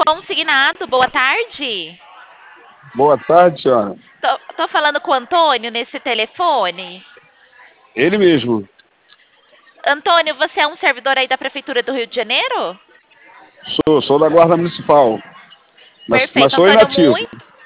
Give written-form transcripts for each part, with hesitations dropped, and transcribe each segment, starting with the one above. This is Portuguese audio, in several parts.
Consignado, boa tarde. Boa tarde, senhora. Tô falando com o Antônio nesse telefone. Ele mesmo. Antônio, você é um servidor aí da Prefeitura do Rio de Janeiro? Sou da Guarda Municipal. Mas Perfeito, sou Antônio, inativo.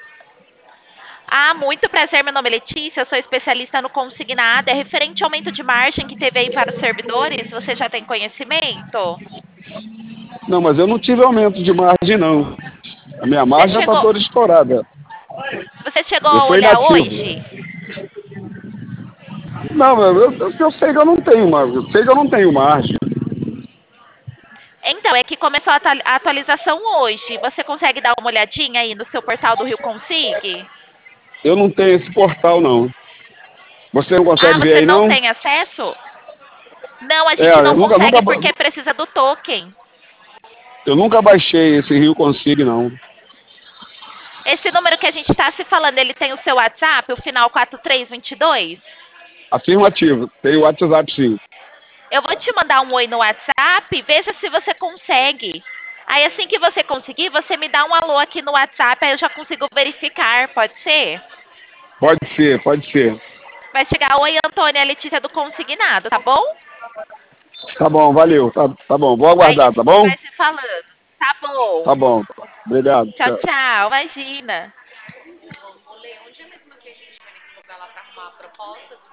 muito prazer, meu nome é Letícia, eu sou especialista no consignado, é referente ao aumento de margem que teve aí para os servidores, você já tem conhecimento? Não, mas eu não tive aumento de margem, não. A minha Você margem está chegou, toda estourada. você chegou Eu a sou olhar inativo. hoje? Não, eu sei que eu não tenho margem. Eu sei que eu não tenho margem. Então, é que começou a atualização hoje, você consegue dar uma olhadinha aí no seu portal do Rio Consig? Eu não tenho esse portal, não. Você não Ah, consegue ver você aí, não não? tem acesso? Não, a É, gente não consegue porque precisa do token. eu nunca baixei esse Rio Consigo, não. Esse número que a gente está se falando, ele tem o seu WhatsApp, o final 4322? Afirmativo. Tenho WhatsApp, sim. Eu vou te mandar um oi no WhatsApp, veja se você consegue. Aí assim que você conseguir, você me dá um alô aqui no WhatsApp, aí eu já consigo verificar, pode ser? Pode ser, pode ser. Vai chegar oi, Antônia, Letícia do Consignado, tá bom? Tá bom, valeu. Tá bom, vou Aí a aguardar, tá gente bom? vai se falando. Tá bom. Tá bom. Obrigado. Tchau, Tchau. tchau. Imagina.